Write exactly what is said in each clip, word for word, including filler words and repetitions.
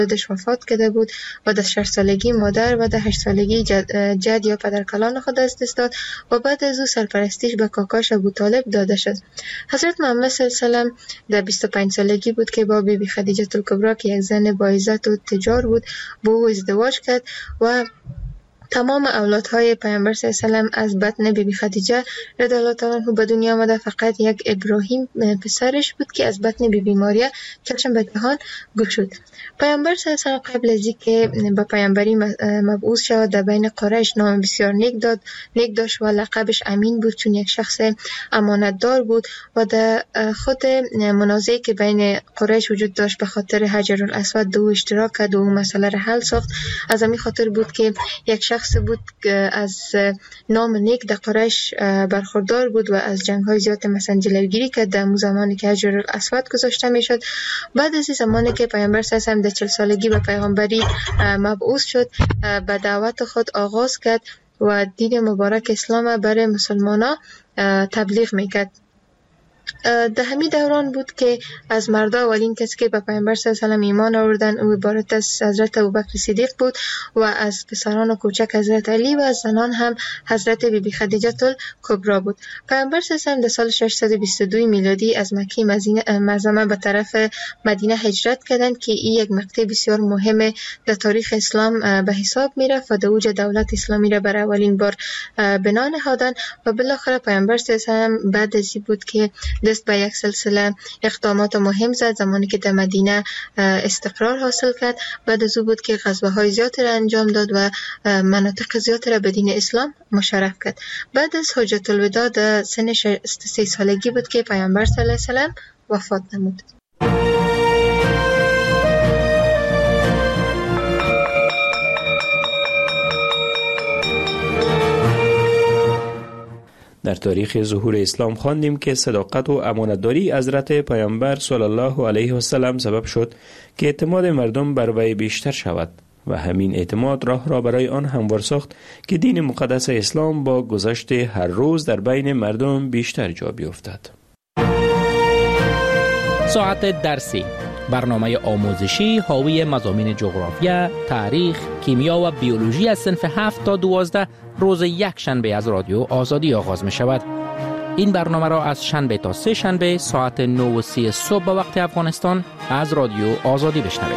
خودش وفات کرده بود و در شش سالگی مادر و در هشت سالگی جد, جد یا پدرکلان خود از دست داد و بعد از او سرپرستیش به کاکاش ابوطالب داده شد. حضرت محمد صلی الله علیه و سلم در بیست و پنج سالگی بود که با بیبی خدیجه الکبری که یک زن با عزت و تجار بود با او ازدواج کرد و تمام اولادهای پیامبر صلی الله علیه و سلم از بطن بیبی خدیجه رضی الله تعالی عنها به دنیا آمده. فقط یک ابراهیم پسرش بود که از بطن بیبی ماریا چشم به جهان گشود. پیامبر صلی الله علیه و سلم قبل از اینکه به پیامبری مبعوث شود در بین قریش نام بسیار نیک داد نیک داشت و لقبش امین بود، چون یک شخص امانتدار بود و در خود منازعه که بین قریش وجود داشت به خاطر حجر الاسود دو اشتراک کرد و اون مسئله را حل ساخت. از همین خاطر بود که یک شخص بود که از نام نیک در قریش برخوردار بود و از جنگ‌های زیاد مثلا جلوگیری کرد در زمانی که حجر الاسود گذاشته میشد. بعد از این زمانی که پیامبر صلی الله علیه و سلم در چهل سالگی به پیغمبری مبعوث شد، به دعوت خود آغاز کرد و دین مبارک اسلام برای مسلمانان تبلیغ میکرد. در همین دوران بود که از مردا اولین کسی که به پیامبر صلی الله علیه و سلم ایمان آوردن او عبارت از حضرت ابوبکر صدیق بود و از پسران و کوچک حضرت علی و از زنان هم حضرت بیبی خدیجه الکبری بود. پیامبر صلی الله علیه و سلم در سال ششصد و بیست و دو میلادی از مکه معظمه به طرف مدینه هجرت کردند که این یک مقطع بسیار مهم در تاریخ اسلام به حساب میرفت و در اوج دولت اسلامی را برای اولین بار بنا نهادند و بالاخره پیامبر صلی الله علیه و سلم بعد از این بود که دست به یک سلسله اقدامات مهم زد. زمانی که در مدینه استقرار حاصل کرد، بعد از او بود که غزوه‌های زیادی را انجام داد و مناطق زیادی را به دین اسلام مشرف کرد. بعد از حجت الوداع در سن شصت و سه سالگی بود که پیامبر صلی الله علیه و سلم وفات نمود. در تاریخ ظهور اسلام خواندیم که صداقت و امانتداری حضرت پیامبر صلی الله علیه و سلم سبب شد که اعتماد مردم بر وی بیشتر شود و همین اعتماد راه را برای آن هموار ساخت که دین مقدس اسلام با گذشت هر روز در بین مردم بیشتر جا بیفتد. ساعت درسی، برنامه آموزشی حاوی مضامین جغرافیا، تاریخ، کیمیا و بیولوژی از صنف هفت تا دوازده روز یک شنبه از رادیو آزادی آغاز می شود. این برنامه را از شنبه تا سه شنبه ساعت نه و سی صبح به وقت افغانستان از رادیو آزادی بشنوید.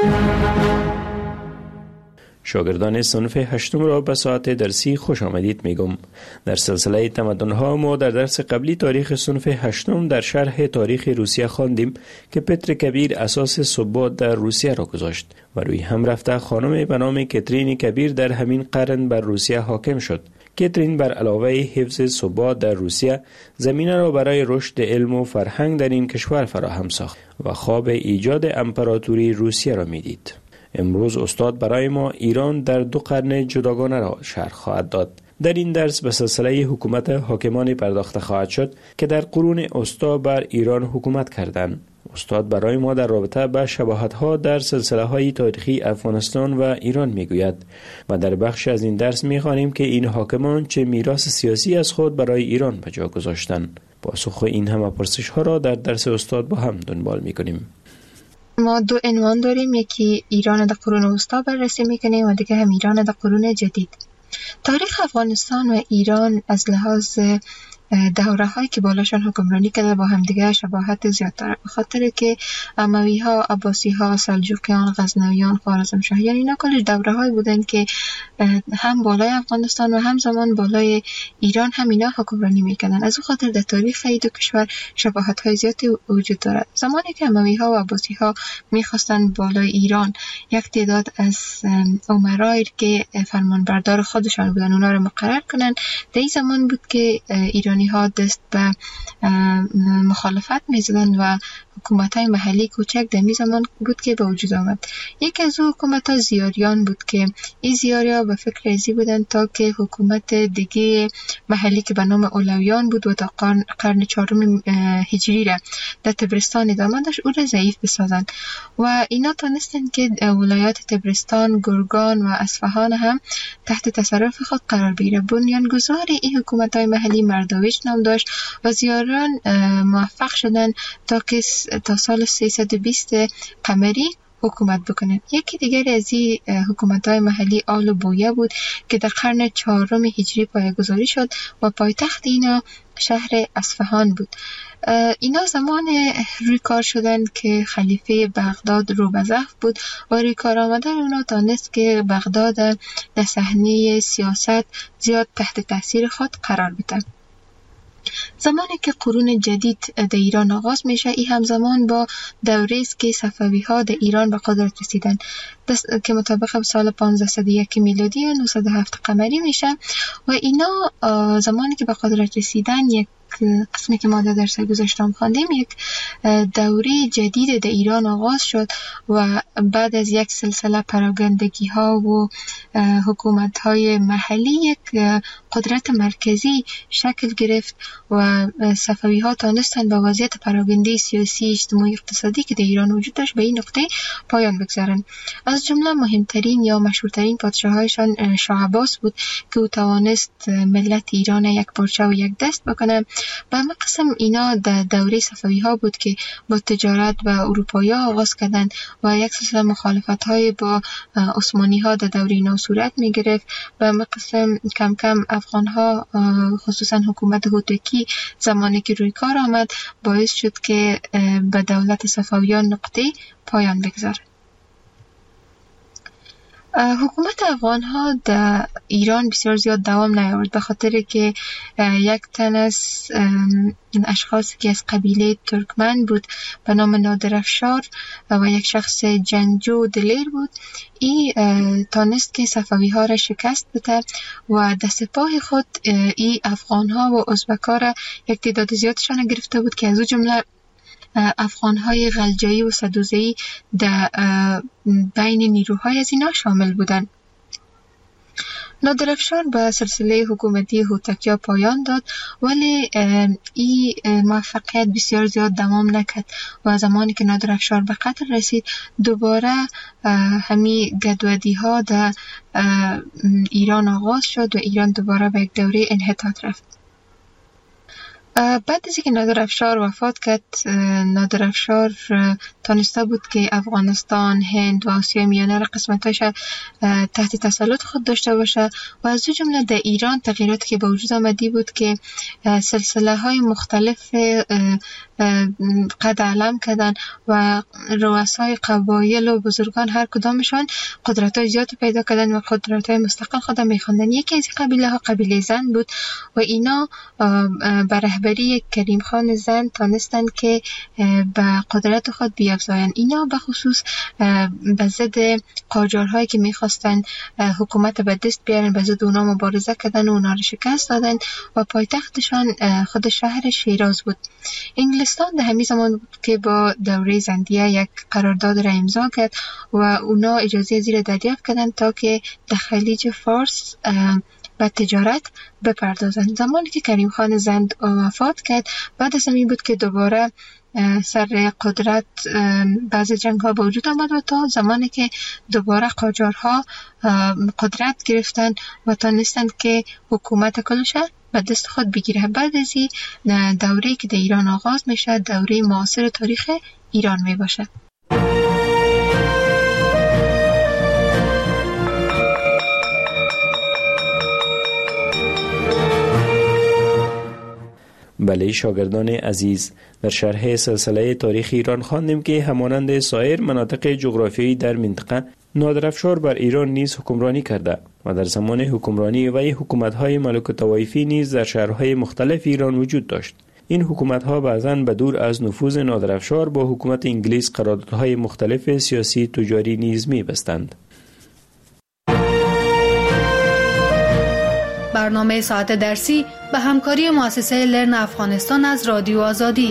شاگردان صنف هشتم را به ساعت درسی خوش آمدید میگم. در سلسله تمدن‌ها ما در درس قبلی تاریخ صنف هشتم در شرح تاریخ روسیه خواندیم که پتر کبیر اساس ثبات در روسیه را گذاشت و روی هم رفته خانم به نام کاترین کبیر در همین قرن بر روسیه حاکم شد. کاترین بر علاوه حفظ ثبات در روسیه زمینه را برای رشد علم و فرهنگ در این کشور فراهم ساخت و خواب ایجاد امپراتوری روسیه را میدید. امروز استاد برای ما ایران در دو قرن جداگانه را شرح خواهد داد. در این درس به سلسله حکومت حاکمان پرداخته خواهد شد که در قرون وسطی بر ایران حکومت کردند. استاد برای ما در رابطه با شباهت‌ها در سلسله‌های تاریخی افغانستان و ایران میگوید و در بخش از این درس می‌خوانیم که این حاکمان چه میراث سیاسی از خود برای ایران به جا گذاشتند. پاسخ این همه پرسش‌ها را در درس استاد با هم دنبال می‌کنیم. ما دو عنوان داریم، یکی ایران در قرون وسطی بررسی میکنیم و دیگه هم ایران در قرون جدید. تاریخ افغانستان و ایران از لحاظ دوره هایی که بالاشان حکمرانی کرده با هم دیگه شباهت زیاد داره، به خاطر که اموی ها، عباسی ها، سلجوقیان، غزنویان، خوارزمشاهیان اینا کلش دوره هایی بودن که هم بالای افغانستان و هم زمان بالای ایران هم اینا حکمرانی میکردن. از اون خاطر در تاریخ این دو کشور شباهت های زیادی وجود دارد. زمانی که اموی ها و عباسی ها میخواستن بالای ایران یک تعداد از امرای که فرمانبردار خودشان بودن اونا رو مقرر کنن، در این زمان بود که ایران ها دست به مخالفت میزدن و حکومت های محلی کوچک در می زمان بود که به وجود آمد. یکی از حکومت ها زیاریان بود که این زیاری ها به فکر ازی بودن تا که حکومت دیگه محلی که به نام اولویان بود و تا قرن, قرن چهارم هجری را در تبرستان ادامه داشت او را ضعیف بسازن و اینا تانستن که ولایات تبرستان، گرگان و اصفهان هم تحت تصرف خود قرار بگیره. بنیانگذار این حکومت های محلی مردویش نام داشت و زیاران موفق شدن تا که تا سال سیصد و بیست قمری حکومت بکنند. یکی دیگر از این حکومت‌های محلی آل و بویه بود که در قرن چهارم هجری پایه‌گذاری شد و پایتخت اینا شهر اصفهان بود. اینا زمان روی کار شدن که خلیفه بغداد روبزف بود و روی کار آمدن اونا تانست که بغداد در صحنه سیاست زیاد تحت تاثیر خود قرار بده. زمانی که قرون جدید در ایران آغاز میشه، این همزمان با دوره است که صفوی ها در ایران به قدرت رسیدن که مطابق سال پانزده صد و یک میلادی و نهصد و هفت قمری میشه و اینا زمانی که به قدرت رسیدن یک قسمی که ما در درس گذشتم خواندیم، یک دوره جدید در ایران آغاز شد و بعد از یک سلسله پراگندگی ها و حکومت های محلی یک قدرت مرکزی شکل گرفت و صفوی ها تانستن با وضعیت پراگنده سیاسی، اجتماعی، اقتصادی که در ایران وجود داشت به این نقطه پایان بگذارن. از جمله مهمترین یا مشهورترین پادشاهایشان شاه عباس بود که او توانست ملت ایران یک پارچه و یک دست بکنه. به همه قسم اینا در دوره صفوی ها بود که با تجارت و اروپایی ها آغاز کردند و یک سلسله مخالفت های با عثمانی ها در دوره اینا صورت می گرفت. به همه قسم کم کم افغان ها خصوصا حکومت هوتکی زمانی که روی کار آمد باعث شد که به دولت صفویان نقطه پایان بگذارد. حکومت افغان ها در ایران بسیار زیاد دوام نیاورد به خاطر که یک تن از اشخاصی که از قبیله ترکمن بود به نام نادرافشار و یک شخص جنگجو دلیر بود، ای تانست که صفوی ها را شکست بده و در سپاه خود ای افغان ها و ازبک ها را یک تعداد زیادشان گرفته بود که از او جمله افغان‌های غلجایی و سدوزی در بین نیروهای از اینا شامل بودند. نادرافشار به سلسله حکومتی هوتکیا پایان داد ولی این موفقیت بسیار زیاد دوام نکرد و زمانی که نادرافشار به قتل رسید دوباره همین گدودی ها در ایران آغاز شد و ایران دوباره به یک دوره انحطاط رفت. بعد از اینکه نادرافشار وفات کرد، نادرافشار تانسته بود که افغانستان، هند و آسیای میانه را قسمتاش تحت تسلط خود داشته باشه و از جمله در ایران تغییراتی که به وجود آمدی بود که سلسله های مختلف قد علم کردن و رؤسای قبایل و بزرگان هر کدامشان قدرت های زیادی پیدا کردن و قدرت های مستقل خود میخواندن. یکی از این قبیله ها قبیله زن بود و اینا بر رهبری کریم خان زن تانستن که به قدرت خود بیافزاین. اینا به خصوص به ضد قاجارهایی که میخواستن حکومت به دست بیارن به ضد اونا مبارزه کردن و اونا رو شکست دادن و پایتختشان خود شهر شیراز بود. انگلستان در همین زمان بود که با دوره زندیه یک قرارداد را امضا کرد و اونا اجازه زیر دریافت کردن تا که در خلیج فارس به تجارت بپردازند. زمانی که کریم خان زند وفات کرد بعد از این بود که دوباره سر قدرت بعض جنگ ها به وجود آمد و تا زمانی که دوباره قاجارها قدرت گرفتن و تانستند که حکومت کلشه به دست خود بگیره. بعد از این دوره‌ای که در ایران آغاز میشه دوره معاصر تاریخ ایران می باشه. بله شاگردان عزیز، در شرح سلسله تاریخ ایران خواندیم که همانند سایر مناطق جغرافیایی در منطقه نادرافشار بر ایران نیز حکمرانی کرده و در زمان حکمرانی وی حکومت‌های ملوک طوایفی نیز در شهرهای مختلف ایران وجود داشت. این حکومت‌ها بعضاً به دور از نفوذ نادرافشار با حکومت انگلیس قراردادهای مختلف سیاسی تجاری نیز می‌بستند. برنامه ساعت درسی به همکاری مؤسسه لرن افغانستان از رادیو آزادی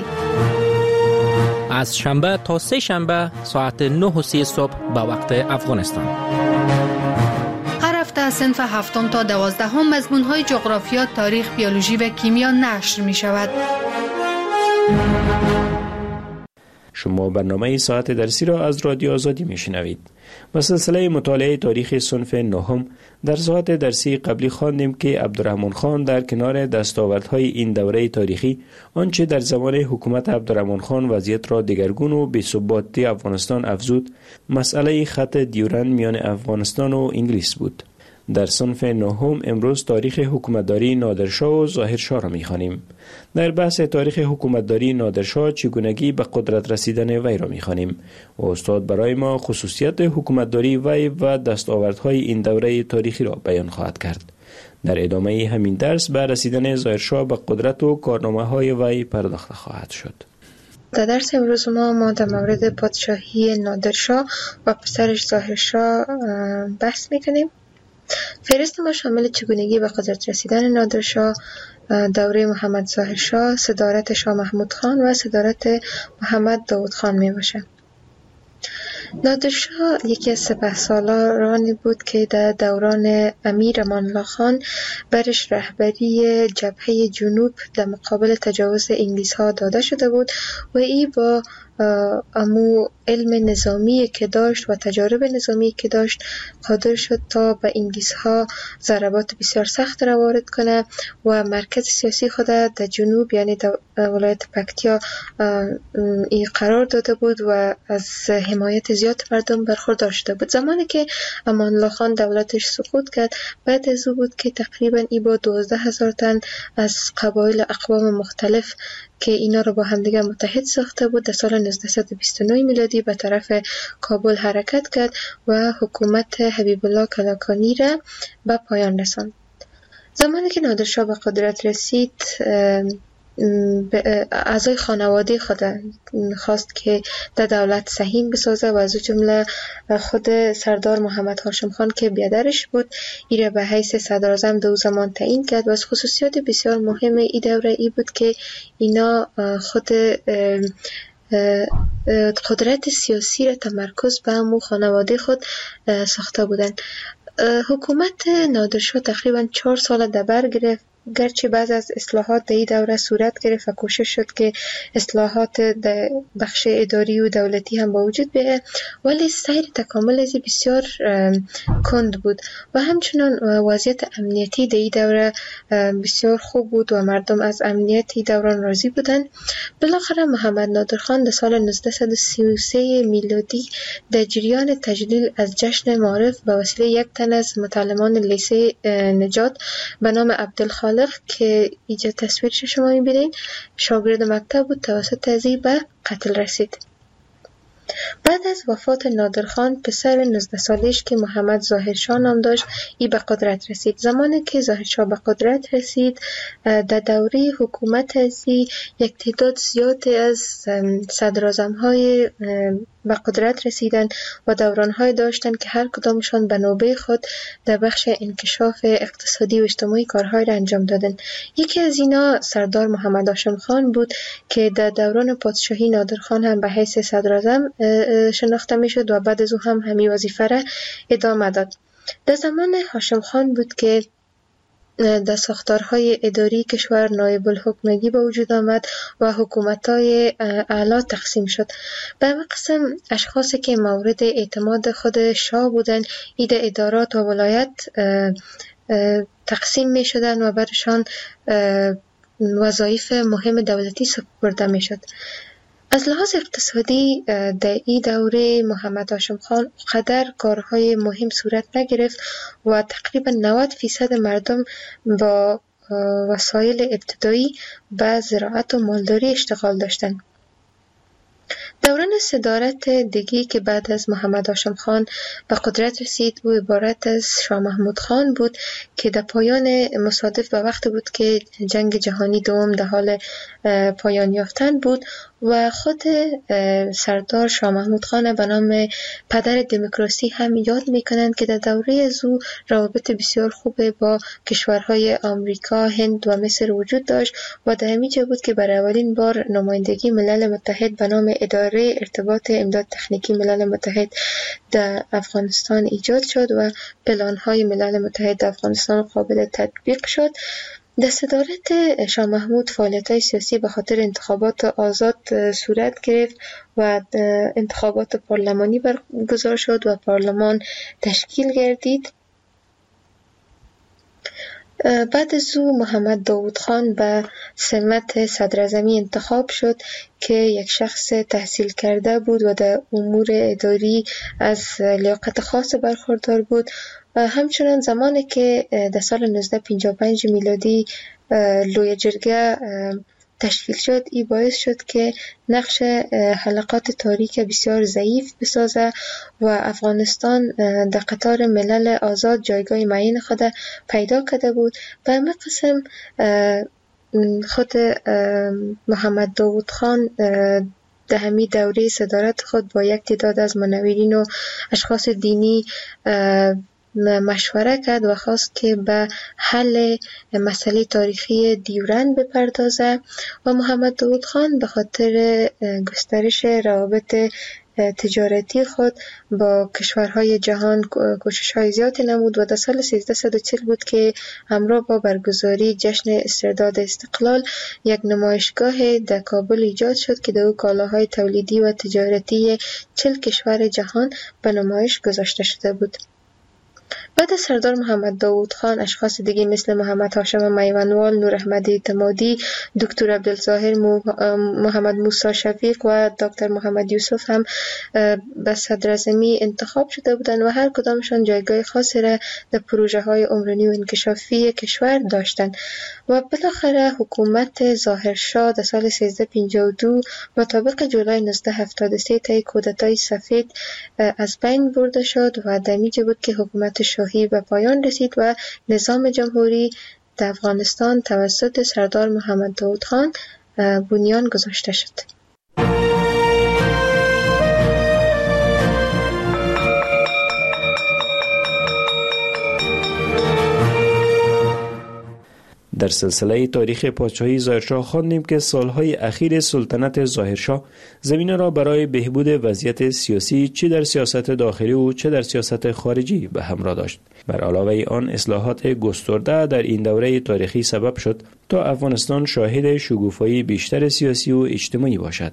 از شنبه تا سه شنبه ساعت نه و سی صبح به وقت افغانستان. هر هفته از صنف هفتم تا دوازدهم مضمون‌های جغرافیا، تاریخ، بیولوژی و کیمیا نشر می شود. شما برنامه ساعت درسی را از رادیو آزادی میشنوید. و سلسله مطالعه تاریخ صنف نهم در ساعت درسی قبلی خواندیم که عبدالرحمن خان در کنار دستاوردهای این دوره تاریخی آنچه در زمان حکومت عبدالرحمن خان وضعیت را دگرگون و بی‌ثباتی افغانستان افزود، مسئله خط دیورند میان افغانستان و انگلیس بود. در صنف نهم امروز تاریخ حکومتداری نادرشاه و ظاهرشاه را می‌خوانیم. در بحث تاریخ حکومتداری نادرشاه چگونگی به قدرت رسیدن وی را می‌خوانیم و استاد برای ما خصوصیت حکومتداری وی و دستاوردهای این دوره تاریخی را بیان خواهد کرد. در ادامه همین درس به رسیدن ظاهرشاه به قدرت و کارنامه‌های وی پرداخته خواهد شد. در درس امروز ما ما در مورد پادشاهی نادرشاه و پسرش ظاهرشاه بحث می‌کنیم. فهرست ما شامل چگونگی به قدرت رسیدن نادرشاه، دوره محمد ظاهرشاه، صدارت شاه محمود خان و صدارت محمد داود خان می باشه. نادرشاه یکی از سپهسالارانی بود که در دوران امیر امان الله خان برش رهبری جبهه جنوب در مقابل تجاوز انگلیس ها داده شده بود و ای با امو علم نظامی که داشت و تجارب نظامی که داشت قادر شد تا به انگلیس ها ضربات بسیار سخت را وارد کنه و مرکز سیاسی خود در جنوب یعنی در ولایت پکتیا ای قرار داده بود و از حمایت زیاد مردم برخوردار شده بود. زمانی که امان الله خان دولتش سقوط کرد، بعد از او بود که تقریبا ای با دوازده هزار تن از قبایل اقوام مختلف که اینا رو با همدیگه متحد ساخته بود در سال نوزده بیست و نه میلادی به طرف کابل حرکت کرد و حکومت حبیب الله کلکانی را به پایان رساند. زمانی که نادرشاه به قدرت رسید، اعضای خانواده خود خواست که در دولت سهیم بسازه و از جمله خود سردار محمد هاشم خان که بیادرش بود ایره به حیث صدراعظم دو زمان تعیین کرد و از خصوصیات بسیار مهم ای دوره ای بود که اینا خود قدرت سیاسی را تمرکز به همون خانواده خود ساخته بودند. حکومت نادرشاه تقریبا چهار سال در بر گرفت، گرچه بعض از اصلاحات در این دوره صورت گرفت و کوشش شد که اصلاحات در بخش اداری و دولتی هم با وجود بیاید، ولی سیر تکامل از بسیار کند بود و همچنان وضعیت امنیتی در این دوره بسیار خوب بود و مردم از امنیت این دوران راضی بودند. بالاخره محمد نادرخان در سال نوزده سی و سه میلادی در جریان تجلیل از جشن معارف به وسیله یک تن از متعلمان لیسه نجات به نام عبدالخالق که اینجا تصویرش شما میبینید شاگرد مکتب بود، توسط ازی به قتل رسید. بعد از وفات نادرخان پسر نوزده سالش که محمد ظاهرشاه نام داشت ای به قدرت رسید. زمانی که ظاهرشاه به قدرت رسید در دوره حکومت ازی یک تعداد زیادی از صدراعظم‌های به قدرت رسیدن و دوران‌های داشتن که هر کدامشان به نوبه خود در بخش انکشاف اقتصادی و اجتماعی کارهای را انجام دادن. یکی از اینا سردار محمد هاشم خان بود که در دوران پادشاهی نادرخان هم به حیث صدراعظم شناخته میشد و بعد از او هم همین وظیفه را ادامه داد. در زمان هاشم خان بود که در ساختارهای اداری کشور نایب الحکومگی به وجود آمد و حکومت‌های اعلی تقسیم شد. به همه قسم اشخاصی که مورد اعتماد خود شاه بودند اید ادارات و ولایت تقسیم می شدند و برشان وظایف مهم دولتی سپرده می شد. از لحاظ اقتصادی در این دوره محمد هاشم خان قدر کارهای مهم صورت نگرفت و تقریبا نود فیصد مردم با وسایل ابتدایی به زراعت و مالداری اشتغال داشتند. دوران صدارت دیگی که بعد از محمد هاشم خان به قدرت رسید و عبارت از شاه محمود خان بود که در پایان مصادف به وقت بود که جنگ جهانی دوم در حال پایان یافتن بود و خود سردار شاه محمود خان به نام پدر دموکراسی هم یاد میکنند که در دوره از او روابط بسیار خوب با کشورهای آمریکا، هند و مصر وجود داشت و در همین جا بود که برای اولین بار نمایندگی ملل متحد به نام اداره ارتباط امداد تکنیکی ملل متحد در افغانستان ایجاد شد و پلان‌های ملل متحد در افغانستان قابل تطبیق شد. در صدارت شاه محمود فعالیت‌های سیاسی به خاطر انتخابات آزاد صورت گرفت و انتخابات پارلمانی برگزار شد و پارلمان تشکیل گردید. بعد از او محمد داود خان به سمت صدراعظمی انتخاب شد که یک شخص تحصیل کرده بود و در امور اداری از لیاقت خاص برخوردار بود. و همچنان زمانی که در سال نوزده پنجاه و پنج میلادی لوی جرگه تشکیل شد، این باعث شد که نقش حلقات تاریک بسیار ضعیف بسازه و افغانستان در قطار ملل آزاد جایگاه معین خود پیدا کرده بود. به همین قسم خود محمد داود خان در همین دوره صدارت خود با یک تعداد از منورین و اشخاص دینی مشوره کرد و خواست که به حل مسئله تاریخی دیورند بپردازه و محمد داود خان به خاطر گسترش روابط تجارتی خود با کشورهای جهان کوشش‌های زیادی نمود و در سال سیزده و چهل بود که همراه با برگزاری جشن استرداد استقلال یک نمایشگاه در کابل ایجاد شد که در او کالاهای تولیدی و تجارتی چهل کشور جهان به نمایش گذاشته شده بود. بعد از سردار محمد داود خان اشخاص دیگه مثل محمد هاشم میوانوال، نور احمدی اعتمادی، دکتر عبدالظاهر محمد موسی شفیق و دکتر محمد یوسف هم به صدراعظمی انتخاب شده بودند و هر کدامشان جایگاه خاصی را در پروژه های عمرانی و انکشافی کشور داشتند. و بالاخره حکومت ظاهرشاه در سال سیزده پنجاه و دو مطابق جولای نوزده هفتاد و سه طی کودتای سفید از بین برده شد و در اینجا بود که حکومت شاهی به پایان رسید و نظام جمهوری در افغانستان توسط سردار محمد داود خان بنیان گذاشته شد. در سلسله تاریخ پادشاهی ظاهرشاه خواندیم که سالهای اخیر سلطنت ظاهرشاه زمینه را برای بهبود وضعیت سیاسی چه در سیاست داخلی و چه در سیاست خارجی به همراه داشت. بر علاوه آن اصلاحات گسترده در این دوره تاریخی سبب شد تا افغانستان شاهد شکوفایی بیشتر سیاسی و اجتماعی باشد.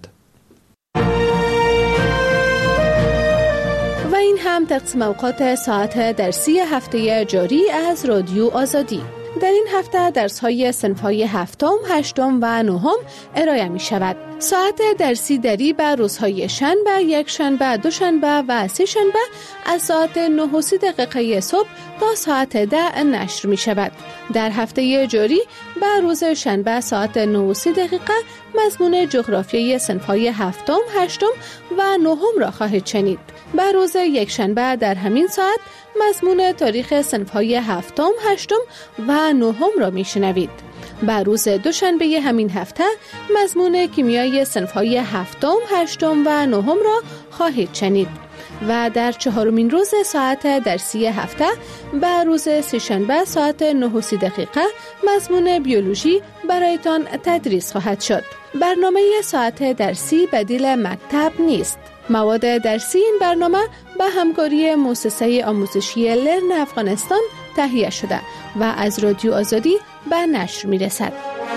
و این هم تقسیم اوقات ساعت درسی هفته جاری از رادیو آزادی. در این هفته درس‌های صنف‌های هفتم، هشتم و نهم ارائه می شود. ساعت درسی دری به روزهای شنبه، یک شنبه، دو شنبه و سه شنبه از ساعت نه و سی دقیقه صبح تا ساعت ده نشر می شود. در هفته جاری به روز شنبه ساعت نه و سی دقیقه مضمون جغرافیای صنف‌های هفتم، هشتم و نهم را خواهید شنید. به روز یک شنبه در همین ساعت مضمون تاریخ صنف‌های هفتم، هشتم و نهم را میشنوید. به روز دوشنبه همین هفته مضمون کیمیای صنف‌های هفتم، هشتم و نهم را خواهید شنید. و در چهارمین روز ساعت درسی هفته به روز سه‌شنبه ساعت نه و سی دقیقه مضمون بیولوژی برایتان تدریس خواهد شد. برنامه ساعت درسی بدیل مکتب نیست. مواد درسی این برنامه به همکاری مؤسسه آموزشی لرن افغانستان تهیه شده و از رادیو آزادی به نشر می رسد.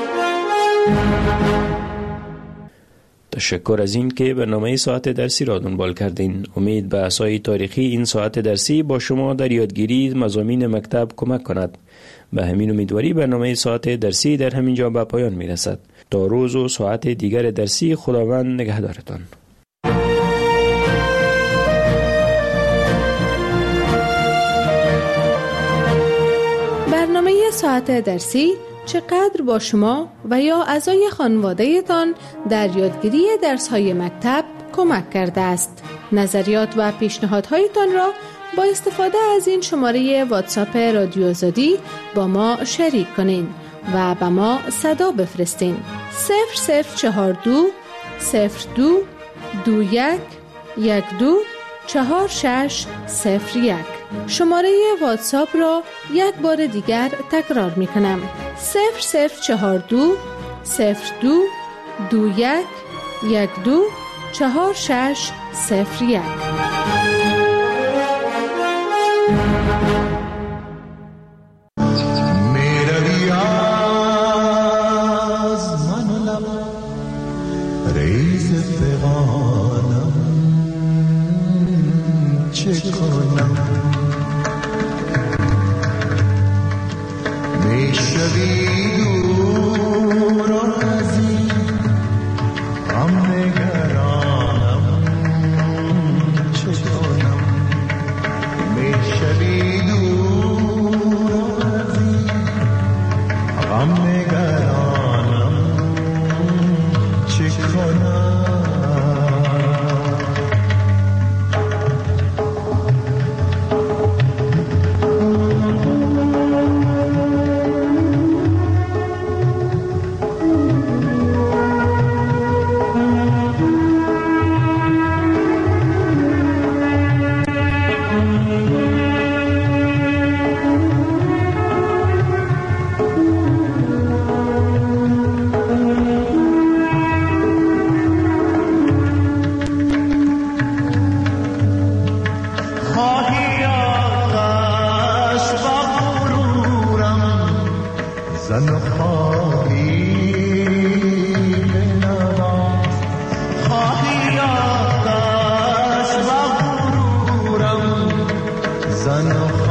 تشکر از این که برنامه ساعت درسی را دنبال کردین. امید به اسای تاریخی این ساعت درسی با شما در یادگیری مضامین مکتب کمک کند. به همین امیدواری برنامه ساعت درسی در همین جا به پایان می رسد. تا روز و ساعت دیگر درسی خداوند نگهدارتان. برنامه ساعت درسی چقدر با شما و یا اعضای خانواده تان در یادگیری درس‌های مکتب کمک کرده است. نظریات و پیشنهادهایتان را با استفاده از این شماره واتساپ رادیو آزادی با ما شریک کنین و به ما صدا بفرستین. صفر صفر چهار دو صفر دو دو یک یک دو چهار شش صفر یک. شماره واتساپ را یک بار دیگر تکرار می کنم. صفر صفر چهار دو صفر دو دو یک یک دو چهار شش صفر یک. मेरा दिया زن